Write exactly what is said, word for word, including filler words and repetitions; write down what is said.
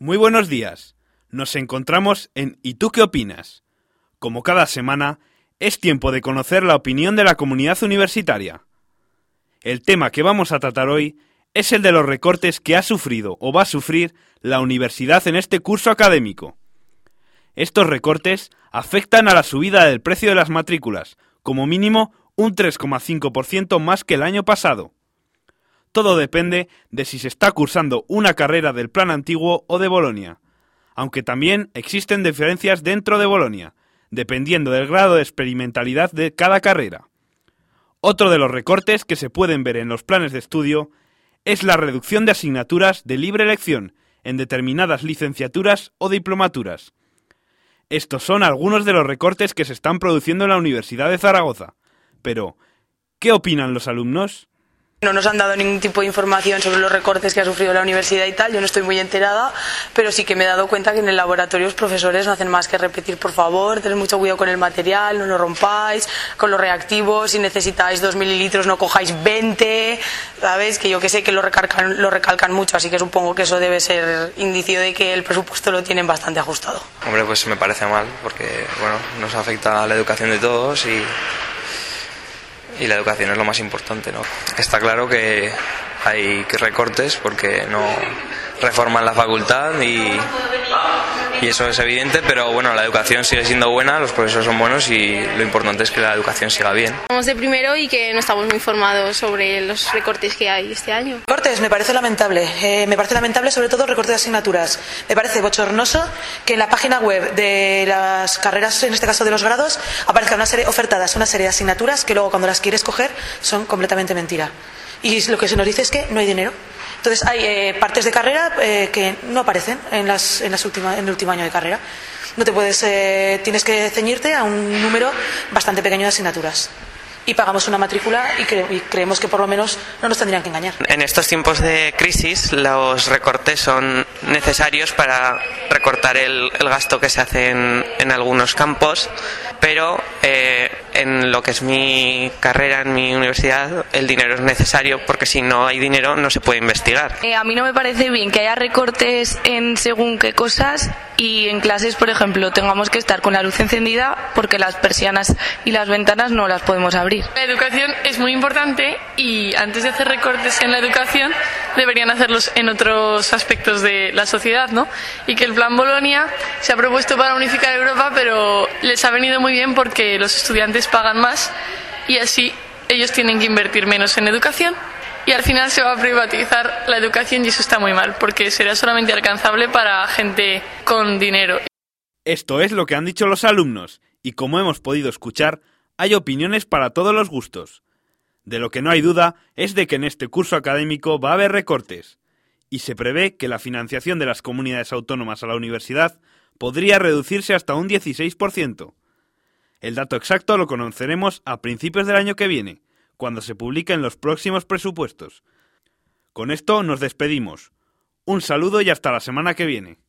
Muy buenos días. Nos encontramos en ¿Y tú qué opinas? Como cada semana, es tiempo de conocer la opinión de la comunidad universitaria. El tema que vamos a tratar hoy es el de los recortes que ha sufrido o va a sufrir la universidad en este curso académico. Estos recortes afectan a la subida del precio de las matrículas, como mínimo un tres coma cinco por ciento más que el año pasado. Todo depende de si se está cursando una carrera del plan antiguo o de Bolonia, aunque también existen diferencias dentro de Bolonia, dependiendo del grado de experimentalidad de cada carrera. Otro de los recortes que se pueden ver en los planes de estudio es la reducción de asignaturas de libre elección en determinadas licenciaturas o diplomaturas. Estos son algunos de los recortes que se están produciendo en la Universidad de Zaragoza. Pero, ¿qué opinan los alumnos? No nos han dado ningún tipo de información sobre los recortes que ha sufrido la universidad y tal, yo no estoy muy enterada, pero sí que me he dado cuenta que en el laboratorio los profesores no hacen más que repetir, por favor, tened mucho cuidado con el material, no lo rompáis, con los reactivos, si necesitáis dos mililitros no cojáis veinte, ¿sabes? Que yo que sé que lo recalcan, lo recalcan mucho, así que supongo que eso debe ser indicio de que el presupuesto lo tienen bastante ajustado. Hombre, pues me parece mal, porque bueno, nos afecta a la educación de todos y... Y la educación es lo más importante, ¿no? Está claro que hay recortes porque no reforman la facultad y, y eso es evidente, pero bueno, la educación sigue siendo buena, los profesores son buenos y lo importante es que la educación siga bien. Estamos de primero y que no estamos muy informados sobre los recortes que hay este año. Recortes, me parece lamentable. Eh, me parece lamentable sobre todo el recorte de asignaturas. Me parece bochornoso que en la página web de las carreras, en este caso de los grados, aparezcan una serie, ofertadas una serie de asignaturas que luego cuando las quieres coger son completamente mentira. Y lo que se nos dice es que no hay dinero. Entonces hay eh, partes de carrera eh, que no aparecen en, las, en, las última, en el último año de carrera. No te puedes, eh, tienes que ceñirte a un número bastante pequeño de asignaturas. Y pagamos una matrícula y, cre- y creemos que por lo menos no nos tendrían que engañar. En estos tiempos de crisis los recortes son necesarios para recortar el, el gasto que se hace en, en algunos campos, pero eh, en lo que es mi carrera, en mi universidad, el dinero es necesario porque si no hay dinero no se puede investigar. Eh, a mí no me parece bien que haya recortes en según qué cosas y en clases, por ejemplo, tengamos que estar con la luz encendida porque las persianas y las ventanas no las podemos abrir. La educación es muy importante y antes de hacer recortes en la educación deberían hacerlos en otros aspectos de la sociedad, ¿no? Y que el plan Bolonia se ha propuesto para unificar Europa, pero les ha venido muy bien porque los estudiantes pagan más y así ellos tienen que invertir menos en educación y al final se va a privatizar la educación y eso está muy mal porque será solamente alcanzable para gente con dinero. Esto es lo que han dicho los alumnos y como hemos podido escuchar, hay opiniones para todos los gustos. De lo que no hay duda es de que en este curso académico va a haber recortes y se prevé que la financiación de las comunidades autónomas a la universidad podría reducirse hasta un dieciséis por ciento. El dato exacto lo conoceremos a principios del año que viene, cuando se publiquen los próximos presupuestos. Con esto nos despedimos. Un saludo y hasta la semana que viene.